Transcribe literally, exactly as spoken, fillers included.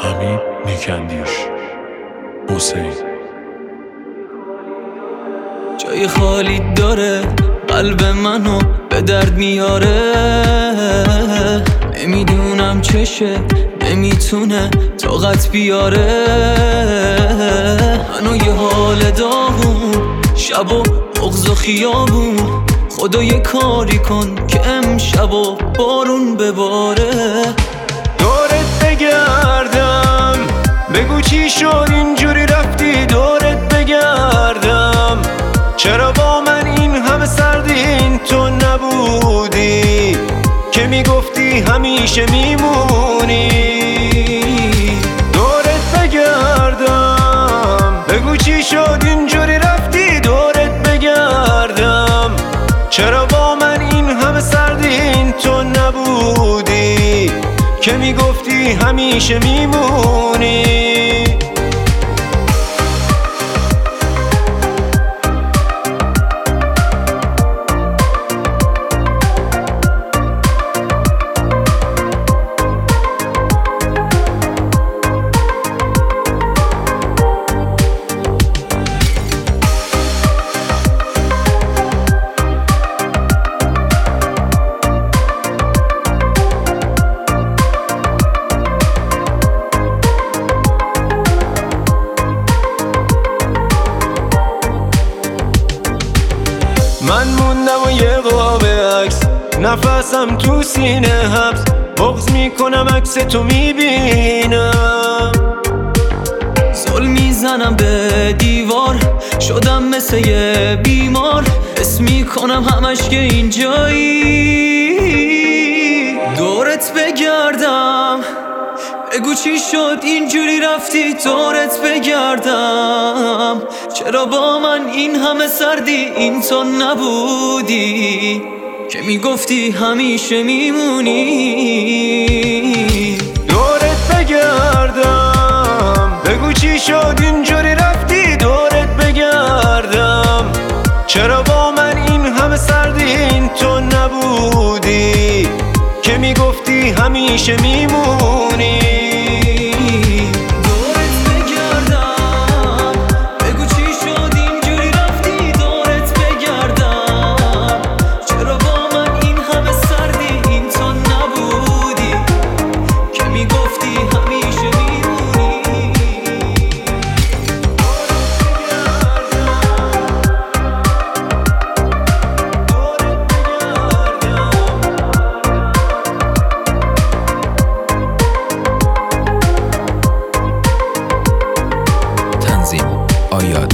حمید نیکندیش. حسین جای خالی داره قلب منو به درد میاره، نمیدونم چشه نمیتونه طاقت بیاره. منو یه حال داغون شب و بغض و خیابون، خدا یه کاری کن که امشب و بارون بباره. دورت بگردم بگو چی شد اینجوری رفتی، دورت بگردم چرا با من این همه سردی، این تو نبودی که میگفتی همیشه میمونی. دورت بگردم بگو چی شد اینجوری رفتی، دورت بگردم چرا با من این همه سردی، این تو نبودی که میگفتی همیشه میمونی. من موندم و یه قاب عکس، نفسم تو سینه حبس، بغض میکنم عکس تو میبینم. زل میزنم به دیوار، شدم مثل یه بیمار، حس میکنم همش که اینجایی. دورت بگردم بگو چی شد اینجوری رفتی، دورت بگردم چرا با من این همه سردی، این تو نبودی که میگفتی همیشه میمونی. دورت بگردم بگو چی شد اینجوری رفتی، دورت بگردم چرا با من این همه سردی، این تو نبودی که میگفتی همیشه میمونی. آیاد